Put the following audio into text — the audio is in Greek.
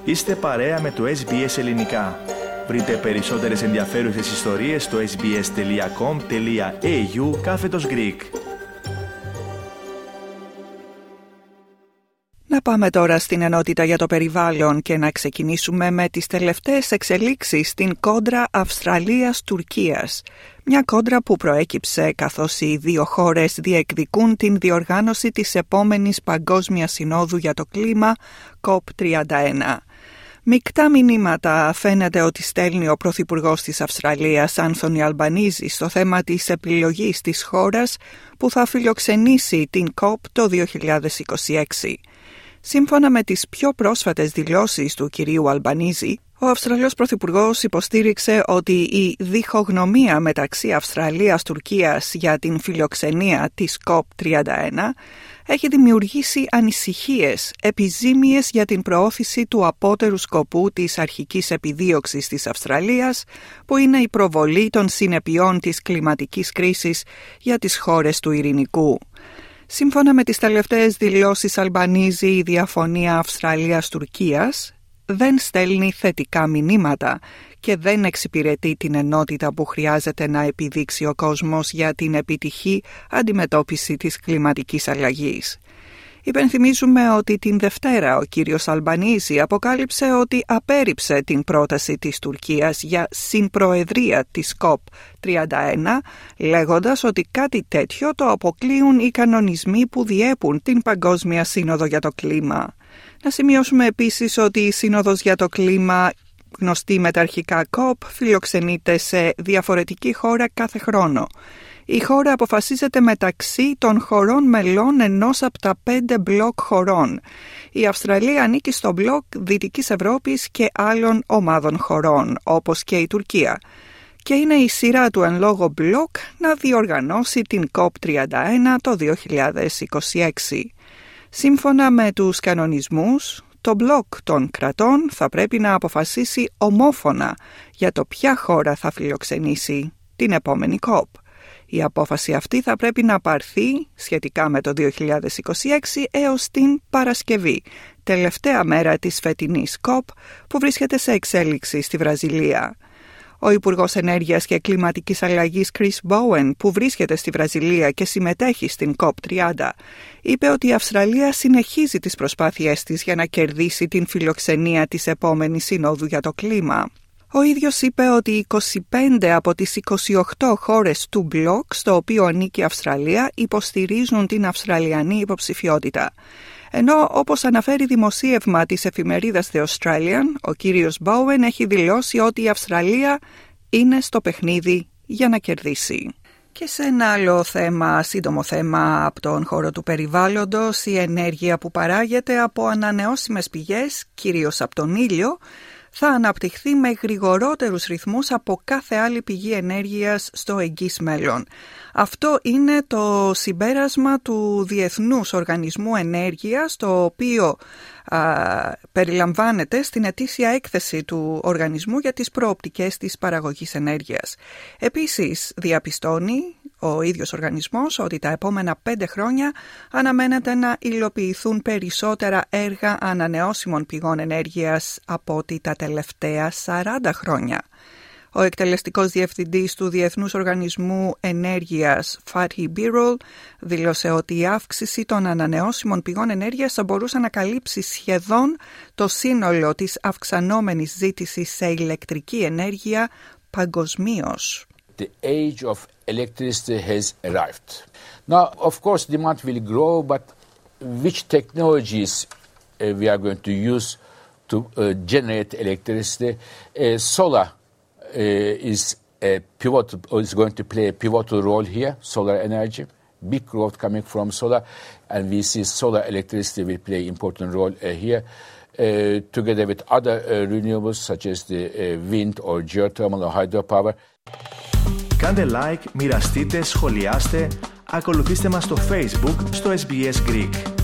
Είστε παρέα με το SBS Ελληνικά. Βρείτε περισσότερες ενδιαφέρουσες ιστορίες στο sbs.com.au/Greek. Να πάμε τώρα στην ενότητα για το περιβάλλον και να ξεκινήσουμε με τις τελευταίες εξελίξεις στην κόντρα Αυστραλίας-Τουρκίας. Μια κόντρα που προέκυψε καθώς οι δύο χώρες διεκδικούν την διοργάνωση της επόμενης Παγκόσμιας Συνόδου για το κλίμα COP31. Μεικτά μηνύματα φαίνεται ότι στέλνει ο Πρωθυπουργός της Αυστραλίας, Άνθονι Αλμπανίζη, στο θέμα της επιλογής της χώρας που θα φιλοξενήσει την COP το 2026. Σύμφωνα με τις πιο πρόσφατες δηλώσεις του κυρίου Αλμπανίζη, ο Αυστραλός Πρωθυπουργός υποστήριξε ότι η διχογνωμία μεταξύ Αυστραλίας-Τουρκίας για την φιλοξενία της COP31 έχει δημιουργήσει ανησυχίες επιζήμιες για την προώθηση του απότερου σκοπού της αρχικής επιδίωξης της Αυστραλίας, που είναι η προβολή των συνεπειών της κλιματικής κρίσης για τις χώρες του Ειρηνικού. Σύμφωνα με τις τελευταίες δηλώσεις Αλμπανίζη, η διαφωνία Αυστραλίας-Τουρκίας δεν στέλνει θετικά μηνύματα και δεν εξυπηρετεί την ενότητα που χρειάζεται να επιδείξει ο κόσμος για την επιτυχή αντιμετώπιση της κλιματικής αλλαγής. Υπενθυμίζουμε ότι την Δευτέρα ο κύριος Αλμπανίζη αποκάλυψε ότι απέρριψε την πρόταση της Τουρκίας για συμπροεδρία της COP31, λέγοντας ότι κάτι τέτοιο το αποκλείουν οι κανονισμοί που διέπουν την Παγκόσμια Σύνοδο για το Κλίμα. Να σημειώσουμε επίσης ότι η Σύνοδος για το Κλίμα, γνωστή με τα αρχικά COP, φιλοξενείται σε διαφορετική χώρα κάθε χρόνο. Η χώρα αποφασίζεται μεταξύ των χωρών μελών ενός από τα 5 μπλοκ χωρών. Η Αυστραλία ανήκει στο μπλοκ Δυτικής Ευρώπης και άλλων ομάδων χωρών, όπως και η Τουρκία. Και είναι η σειρά του εν λόγω μπλοκ να διοργανώσει την COP31 το 2026. Σύμφωνα με τους κανονισμούς, το μπλοκ των κρατών θα πρέπει να αποφασίσει ομόφωνα για το ποια χώρα θα φιλοξενήσει την επόμενη COP. Η απόφαση αυτή θα πρέπει να πάρθει σχετικά με το 2026 έως την Παρασκευή, τελευταία μέρα της φετινής COP, που βρίσκεται σε εξέλιξη στη Βραζιλία. Ο Υπουργός Ενέργειας και Κλιματικής Αλλαγής Chris Bowen, που βρίσκεται στη Βραζιλία και συμμετέχει στην COP30, είπε ότι η Αυστραλία συνεχίζει τις προσπάθειές της για να κερδίσει την φιλοξενία της επόμενης Συνόδου για το κλίμα. Ο ίδιος είπε ότι 25 από τις 28 χώρες του μπλοκ, στο οποίο ανήκει η Αυστραλία, υποστηρίζουν την Αυστραλιανή υποψηφιότητα. Ενώ, όπως αναφέρει δημοσίευμα της εφημερίδας The Australian, ο κύριος Bowen έχει δηλώσει ότι η Αυστραλία είναι στο παιχνίδι για να κερδίσει. Και σε ένα άλλο θέμα, σύντομο θέμα από τον χώρο του περιβάλλοντος, η ενέργεια που παράγεται από ανανεώσιμες πηγές, κυρίως από τον ήλιο, θα αναπτυχθεί με γρηγορότερους ρυθμούς από κάθε άλλη πηγή ενέργειας στο εγγύς μέλλον. Αυτό είναι το συμπέρασμα του Διεθνούς Οργανισμού Ενέργειας, το οποίο περιλαμβάνεται στην ετήσια έκθεση του οργανισμού για τις προοπτικές της παραγωγής ενέργειας. Επίσης, διαπιστώνει ο ίδιος οργανισμός ότι τα επόμενα 5 χρόνια αναμένεται να υλοποιηθούν περισσότερα έργα ανανεώσιμων πηγών ενέργειας από ότι τα τελευταία 40 χρόνια. Ο εκτελεστικός διευθυντής του Διεθνούς Οργανισμού Ενέργειας, Fatih Birol, δήλωσε ότι η αύξηση των ανανεώσιμων πηγών ενέργειας θα μπορούσε να καλύψει σχεδόν το σύνολο της αυξανόμενης ζήτησης σε ηλεκτρική ενέργεια παγκοσμίως. The age of electricity has arrived. Now, of course, demand will grow, but which technologies we are going to use to generate electricity? Solar is going to play a pivotal role here, solar energy. Big growth coming from solar, and we see solar electricity will play an important role here, together with other renewables such as the wind or geothermal or hydropower. Κάντε like, μοιραστείτε, σχολιάστε, ακολουθήστε μας στο Facebook, στο SBS Greek.